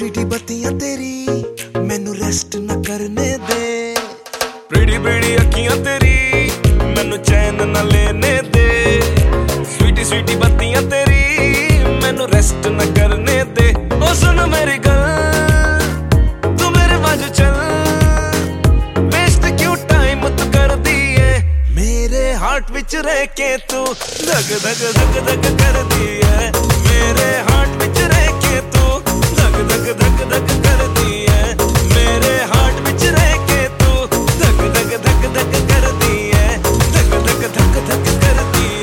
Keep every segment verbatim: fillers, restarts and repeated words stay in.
स्वीटी बत्तियां तेरी मैनू रेस्ट न करने दे। प्रीटी प्रीटी अखियां तेरी मैनू चैन न लेने दे। स्वीटी स्वीटी बत्तियां तेरी मैनू रेस्ट न करने दे। ओ सुन मेरी गल तू मेरे बाजू चल, वेस्ट क्यों टाइम तू कर दिए। मेरे हार्ट विच रह के तू धक धक धक धक कर दिए। मेरे हार्ट विच रह के तू धक धक धक धक कर दिए। मेरे हार्ट विच रह के तू धक धक धक धक कर दिए। धक धक धक धक कर दिए।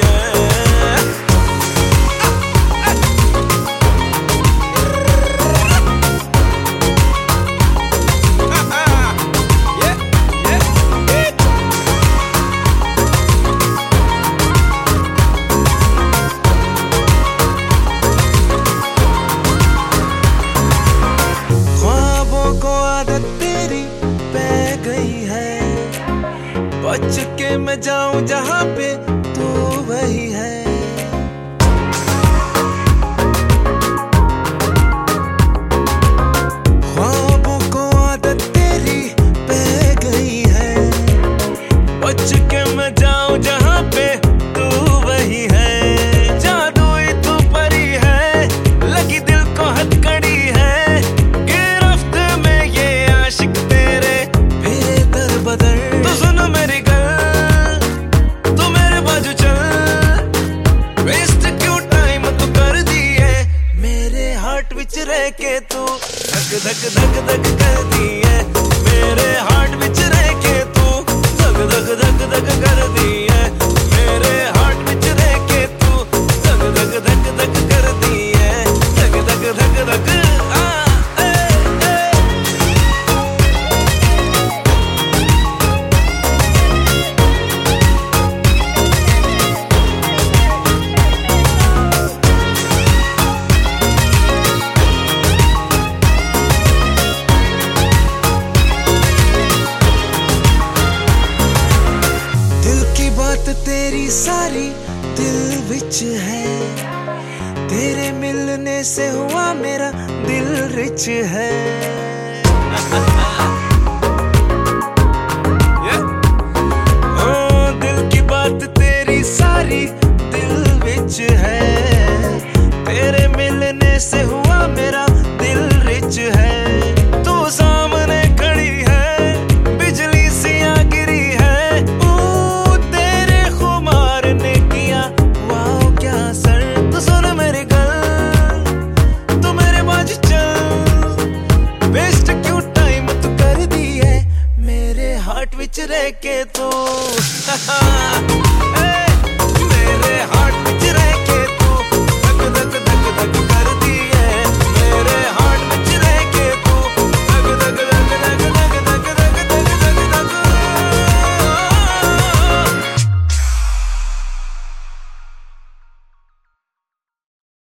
बच के मैं जाऊं जहां पे तू वही है। ख्वाबों को आदत तेरी पै गई है। बच के मैं जाऊं जहां पे तू वही है। जादुई तू परी है, लगी दिल को हथकड़ी है। गिरफ्त में ये आशिक तेरे फिरे दर बदर। तो सुन मेरी विच रह के तू धक धक धक धक कर दिए। मेरे हार्ट विच रह के तू धक धक धक धक कर दिए। मेरे हार्ट विच रह के तू धक धक धक धक कर दिए। धक धक धक धक आ तेरी सारी दिल विच है। तेरे मिलने से हुआ मेरा दिल रिच है। ओ दिल की बात तेरी सारी दिल विच है। तेरे मिलने से हुआ मेरा दिल रिच है। तू सामने खड़ी है, बिजली सी आ गिरी है। हार्ट विच रह के तू